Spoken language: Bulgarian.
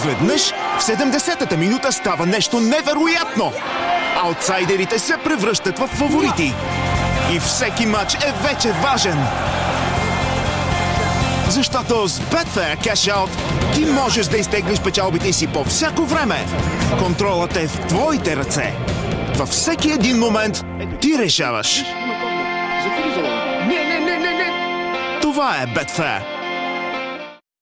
Изведнъж в 70-та минута става нещо невероятно. Аутсайдерите се превръщат в фаворити. И всеки матч е вече важен. Защото с Betfair Cash Out ти можеш да изтеглиш печалбите си по всяко време. Контролът е в твоите ръце. Във всеки един момент ти решаваш. Това е Betfair.